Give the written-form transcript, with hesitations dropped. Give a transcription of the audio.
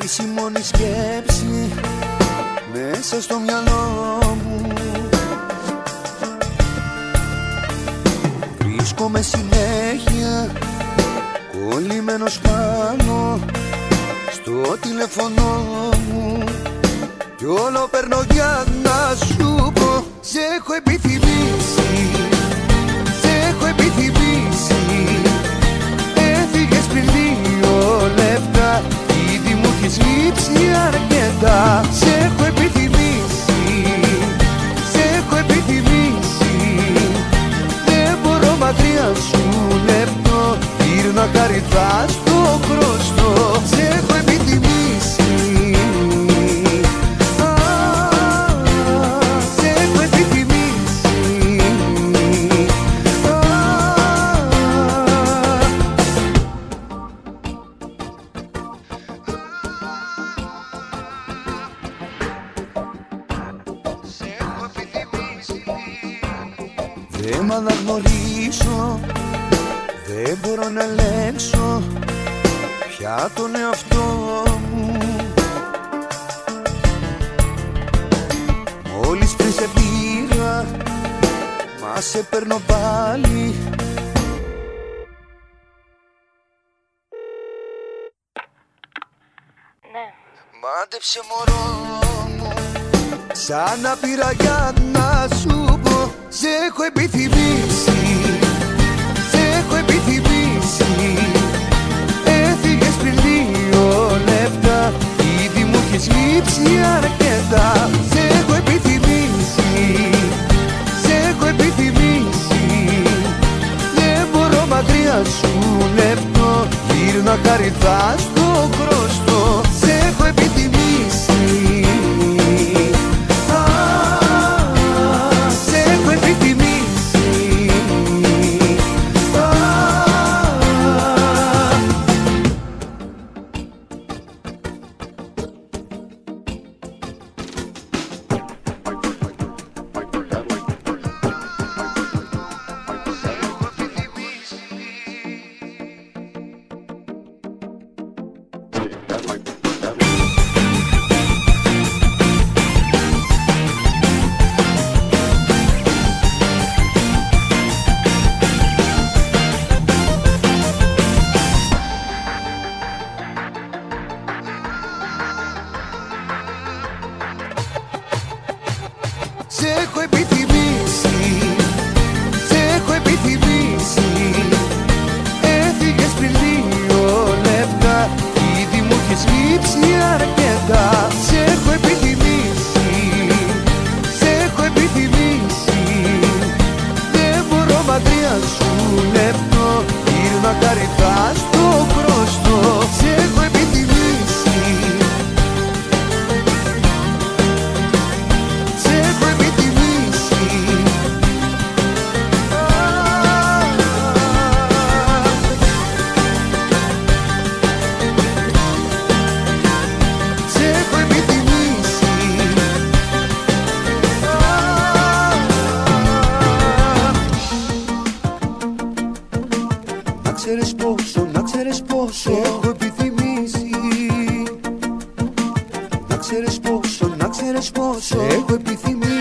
είσαι η μόνη σκέψη μέσα στο μυαλό μου. Βρίσκομαι συνέχεια κολλημένος πάνω στο τηλέφωνο μου κι όλο παίρνω για να σου πω. Σ' έχω επιθυμήσει, σ' έχω επιθυμήσει. Έφυγες πριν 2 λεπτά, ήδη μου έχεις λείψει αρκετά. Σ' έχω επιθυμήσει, σ' έχω επιθυμήσει. Δεν μπορώ μακριά σου λεπτό, γύρνα καρυδά στο χρωστό. Σ' έχω επιθυμήσει. Δεν μ' αναγνωρίσω, δεν μπορώ να ελέγξω πια τον εαυτό μου. Μόλις πριν σε πήρα, μα σε παίρνω πάλι. Ναι. Μάντεψε μωρό μου, σαν να πήρα για να σου πω. Σ' έχω επιθυμήσει, σ' έχω επιθυμήσει. Έφυγες πριν 2 λεπτά, ήδη μου έχεις λείψει αρκετά. Σ' έχω επιθυμήσει, σ' έχω επιθυμήσει. Δεν μπορώ μακριά σου λεπτό, γύρνα καρυδά στο χρωστό. Σ' έχω επιθυμήσει. Σ' έχω επιθυμήσει, σ' έχω επιθυμήσει. Έφυγες πριν 2 λεπτά, ήδη μου έχεις λείψει αρκετά. Σ' έχω επιθυμήσει, σ' έχω επιθυμήσει. Δεν μπορώ μακριά σου λεπτό, γύρνα καρυδά στο χρωστό. Σ' έχω επιθυμήσει. Να ξέρεις πόσο έχω επιθυμήσει. Να ξέρεις πόσο έχω επιθυμήσει.